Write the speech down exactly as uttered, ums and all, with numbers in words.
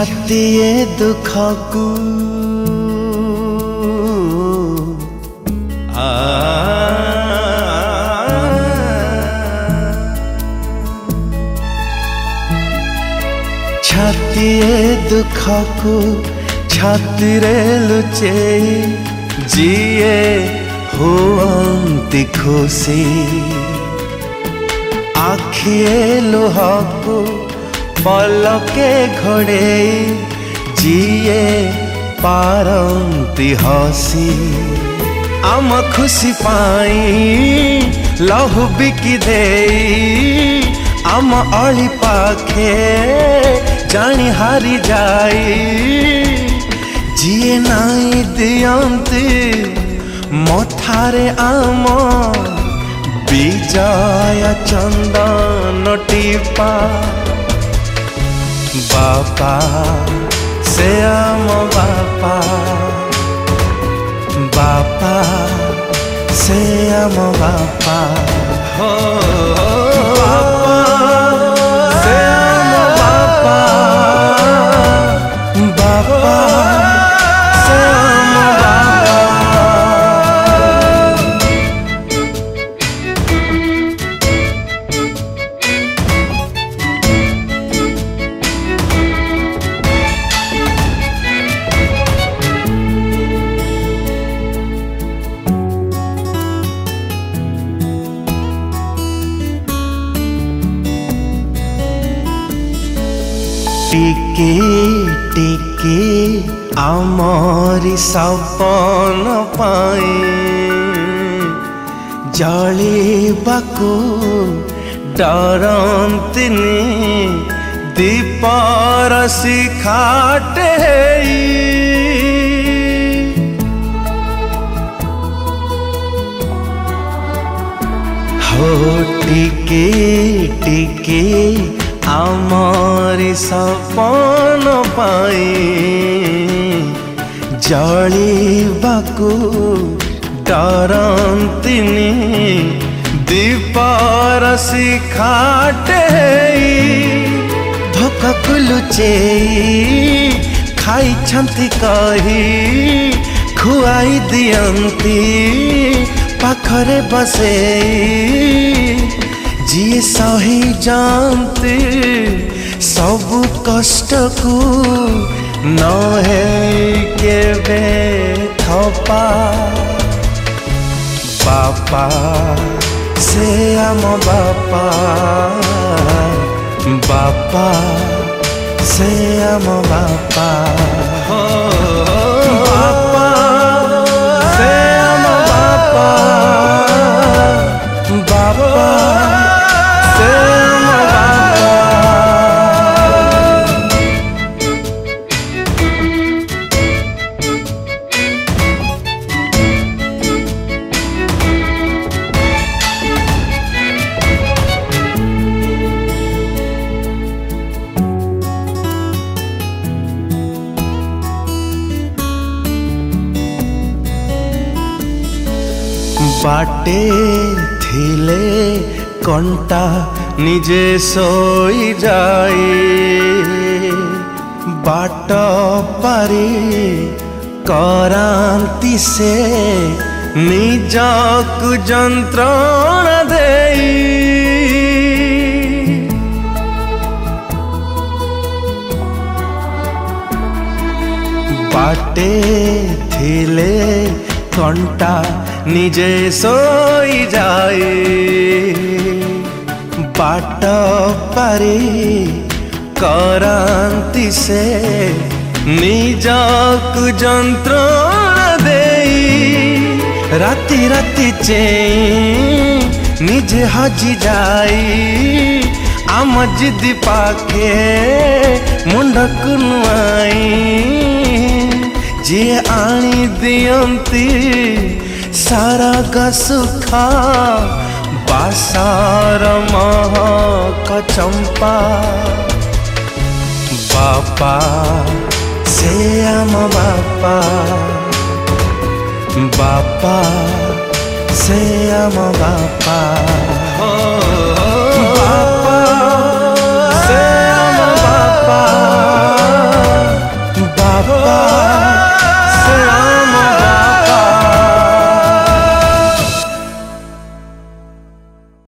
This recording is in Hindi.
छातीए दुख को आ छातीए दुख को छाती रे लुचे जिए हुअंती खुशी आखिए लुह को पलके घोड़े जिए पारंती हसी आम खुशी पाई लहु बिकी दे आम अली पाखे जानी हारी जाई जिए नाई दियंती मथारे आम विजय चंदन टीपा बापा से आम बापा बापा से आम बापा हो बापा से आम बापा बापा से आम बापा। टिके टिके आमरी सपन पाई जलिबाकू डरंतिनी दीपर शिखाटे हो टिके टिके आमरी सपन पाई जलिबाकू डरंतिनी दीपर शिखाटे धोका लुचे खाई छंती कही खुआई दियंती पाखरे बसे जी सही जानते सब कष्ट को न है के बेथपा बापा से आम बापा बापा से आम बापा हो बापा से आम बापा बापा बाटे थिले कंटा निजे सोई जाए बाट पारी करांती से निजक जंत्रणा दे बाटे थिले कंटा निजे सोई जाए बाट पारी करांती से निजक जंत्रणा दे राति राति चेई निजे हजी जाई आम जिदी पाखे मुंडक नुआई जी आनी दियंती सारा गा सुखा बासार महक चंपा बापा से आम बापा बापा से आम बापा हो